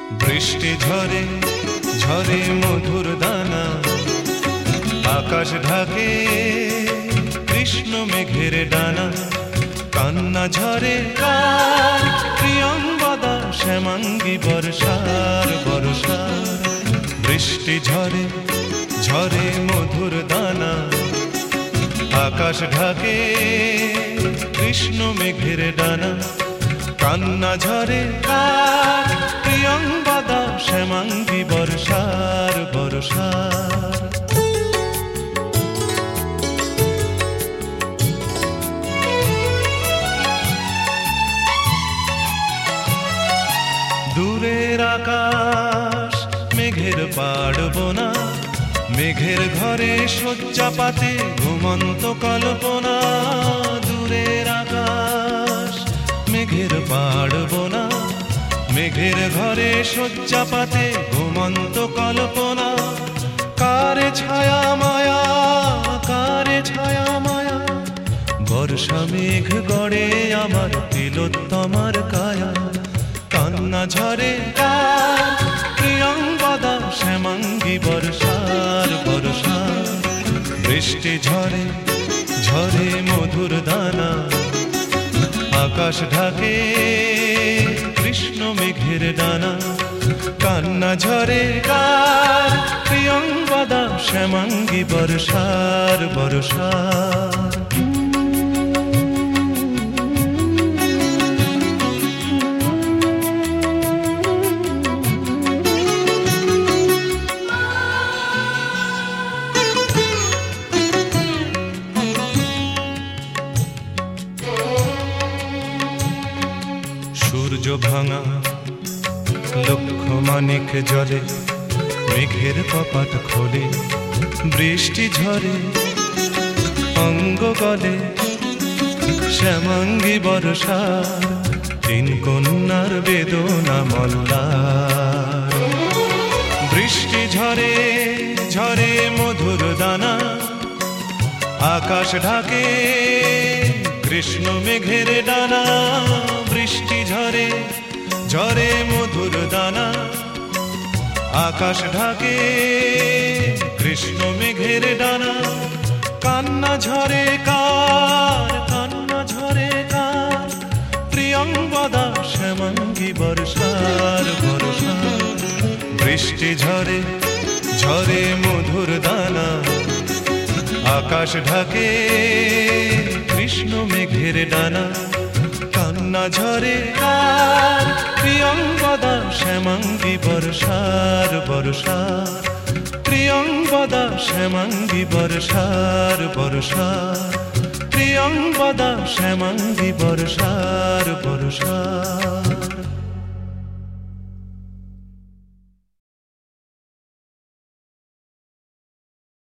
বৃষ্টি ঝরে ঝরে মধুর দানা, আকাশ ঢাকে কৃষ্ণ মেঘের ডানা। কান্না ঝরে কার প্রিয়ঙ্গদা শ্যামাঙ্গী বর্ষার বর্ষার। বৃষ্টি ঝরে ঝরে মধুর দানা, আকাশ ঢাকে কৃষ্ণ মেঘের ডানা। কান্না ঝরে কার প্রিয়ঙ্গদা শ্যামাঙ্গী বর্ষার বর্ষার। দূরের আকাশ মেঘের পাড়বনা, মেঘের ঘরে শয্যা পাতে ঘুমন্ত কল্পনা। দূরের আকাশ মেঘের পাড়বনা, মেঘের ঘরে শয্যা পাতে ঘুমন্ত কল্পনা। কারে ছায়া মায়া, কারে ছায়া মায়া, বর্ষা মেঘ গড়ে আমার তিলোত্তমার কায়া। কান্না ঝরে কার প্রিয়ঙ্গদা শ্যামাঙ্গী বর্ষার বর্ষার। বৃষ্টি ঝরে ঝরে মধুর দানা, আকাশ ঢাকে কৃষ্ণ মেঘের ডানা। কান্না ঝরে কার প্রিয়ঙ্গদা শ্যামাঙ্গী বর্ষার বর্ষার। সূর্য ভাঙা লক্ষ মানিক জলে, মেঘের কপাট খোলে বৃষ্টি ঝরে অঙ্গ গলে। শ্যামাঙ্গী বর্ষার তিন কন্যার বেদনা মল্লার। বৃষ্টি ঝরে ঝরে মধুর দানা, আকাশ ঢাকে কৃষ্ণ মেঘের ডানা। বৃষ্টি ঝরে ঝরে মধুর দানা, আকাশ ঢাকে কৃষ্ণ মেঘের ডানা। কান্না ঝরে কার, কান্না ঝরে কার প্রিয়ঙ্গদা শ্যামাঙ্গী বর্ষার বর্ষার। বৃষ্টি ঝরে ঝরে মধুর দানা, আকাশ ঢাকে কৃষ্ণ মেঘের ডানা। কান্না ঝরে কার প্রিয়ঙ্গদা শ্যামাঙ্গী বর্ষার বর্ষার। প্রিয়ঙ্গদা শ্যামাঙ্গী বর্ষার বর্ষার। প্রিয়ঙ্গদা শ্যামাঙ্গী বর্ষার বর্ষার।